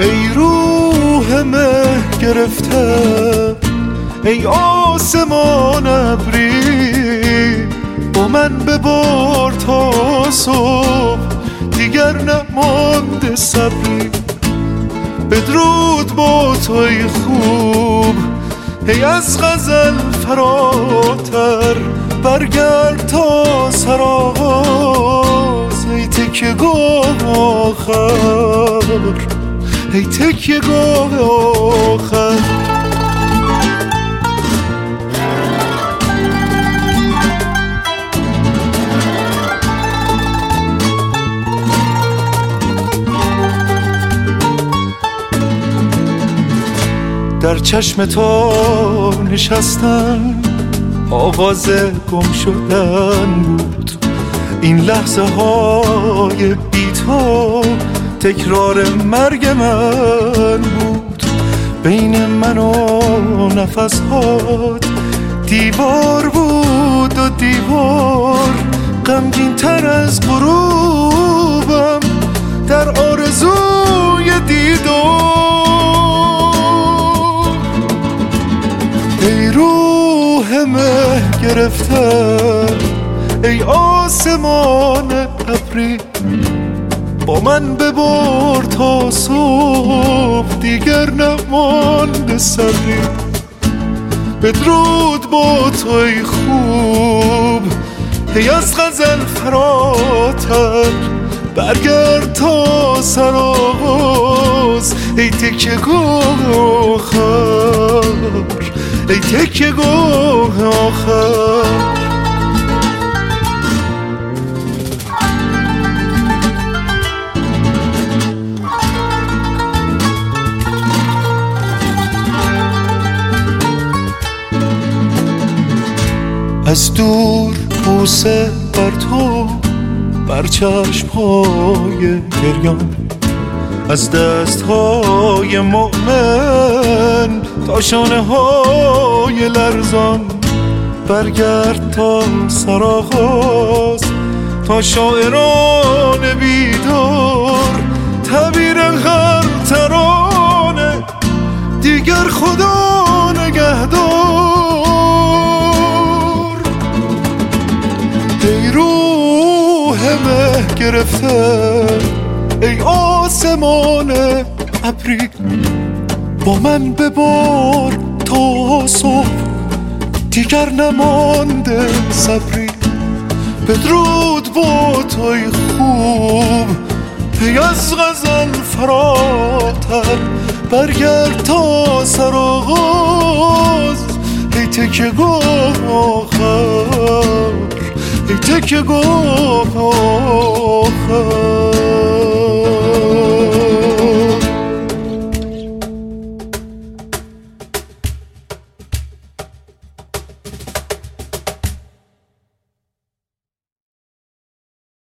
ای روح مه گرفته، ای آسمان ابری، با من ببار تا صبح دیگر نمانده صبری. بدرود با توی خوب، ای از غزل فراتر، برگرد تا سرآغاز، ای تکیه گاه آخر، ای تکیه گاه آخر. در چشم تو نشستن آواز گم شدن بود، این لحظه های بی تو تکرار مرگ من بود. بین من و نفس‌هات دیوار بود و دیوار غمگین تر از غروبم در آرزوی دیدار. ای روح مه گرفته، ای آسمان ابری، با من ببار تا صبح دیگر نمانده صبری. بدرود با توی خوب، ای از غزل فراتر، برگرد تا سرآغاز، ای تکیه گاه آخر، ای تکیه گاه آخر. از دور بوسه بر تو، بر چشم‌های گریان، از دست‌های مؤمن تا شانه‌های لرزان، برگرد تا سرآغاز، تا شاعران بیدار تعبیر هر ترانه، دیگر خدا نگهدار. ای روح مه گرفته، ای آسمان ابری، با من ببار تا صبح دیگر نمانده صبری. بدرود با توی خوب، ای از غزل فراتر، برگرد تا سرآغاز، ای تکیه گاه آخر، ای تکیه گاه آخر.